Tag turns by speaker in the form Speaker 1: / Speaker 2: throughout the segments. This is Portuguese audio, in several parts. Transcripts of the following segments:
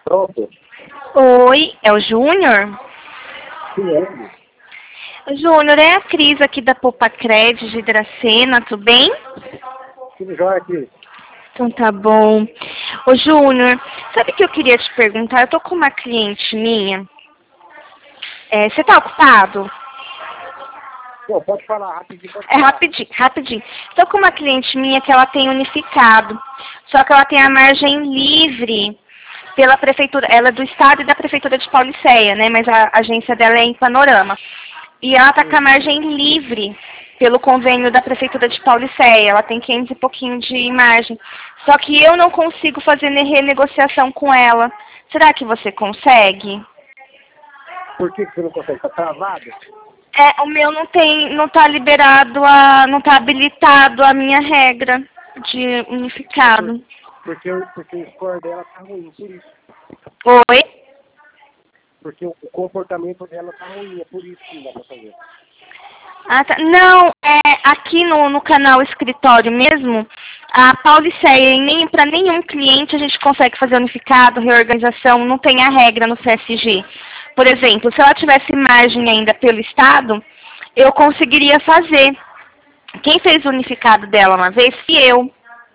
Speaker 1: Pronto.
Speaker 2: Oi, é o Júnior?
Speaker 1: Sim, é.
Speaker 2: Júnior, é a Cris aqui da Popacred de Dracena, tudo bem?
Speaker 1: Tudo jóia aqui.
Speaker 2: Então tá bom. Ô Júnior, sabe o que eu queria te perguntar? Eu tô com uma cliente minha. Você tá ocupado?
Speaker 1: Pô, pode falar rapidinho, pode
Speaker 2: É
Speaker 1: falar.
Speaker 2: rapidinho, rapidinho. Estou com uma cliente minha que ela tem unificado, só que ela tem a margem livre pela prefeitura, ela é do estado e da prefeitura de Paulicéia, né? Mas a agência dela é em Panorama. E ela está com a margem livre pelo convênio da prefeitura de Paulicéia. Ela tem 500 e pouquinho de margem. Só que eu não consigo fazer renegociação com ela. Será que você consegue?
Speaker 1: Por que você não consegue? Tá travado?
Speaker 2: O meu não tá liberado, não tá habilitado a minha regra de unificado.
Speaker 1: Porque o score dela tá ruim, por isso.
Speaker 2: Oi?
Speaker 1: Porque o comportamento dela tá ruim, é por isso que não dá pra fazer.
Speaker 2: Ah, tá. Não, aqui no canal Escritório mesmo, a Paulicéia, nem para nenhum cliente a gente consegue fazer unificado, reorganização, não tem a regra no CSG. Por exemplo, se ela tivesse margem ainda pelo Estado, eu conseguiria fazer. Quem fez o unificado dela uma vez fui eu,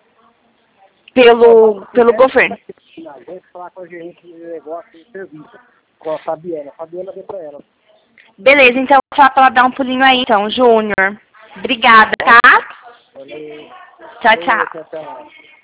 Speaker 2: pelo governo.
Speaker 1: A gente falar com a gerente de negócio e serviço, com a Fabiana. A Fabiana vê pra ela.
Speaker 2: Beleza, então vou falar pra ela dar um pulinho aí, então, Júnior. Obrigada, tá?
Speaker 1: Valeu.
Speaker 2: Tchau,
Speaker 1: Valeu,
Speaker 2: tchau.
Speaker 1: tchau, tchau.